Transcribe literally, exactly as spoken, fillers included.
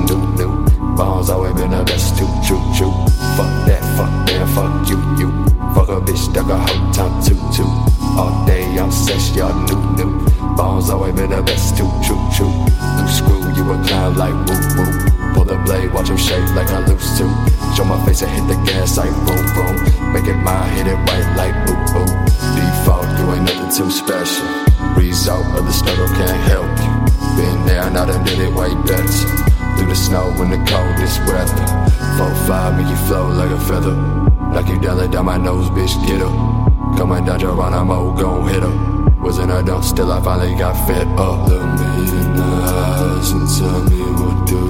new, new. Bones always been the best, too, true, true. Fuck that, fuck that, fuck you, you. Fuck a bitch, duck a hoe, time, two, two. All day I'm sex, y'all new, new. Bones always been the best, too, true, true. Loose screw, you a clown like woo, woo. Pull the blade, watch him shake like I lose to. Show my face and hit the gas like boom, boom. Make it mine, hit it right like boo, boo. Default, you ain't nothing too special. Result of the struggle can't help you. Been there, now done did it way better. Through the snow in the coldest weather. Four five, make you flow like a feather. Like you down down my nose, bitch, get her. Coming down Geronimo, gon' hit her. Wasn't I dumb, still I finally got fed up. Look me in the eyes and tell me what do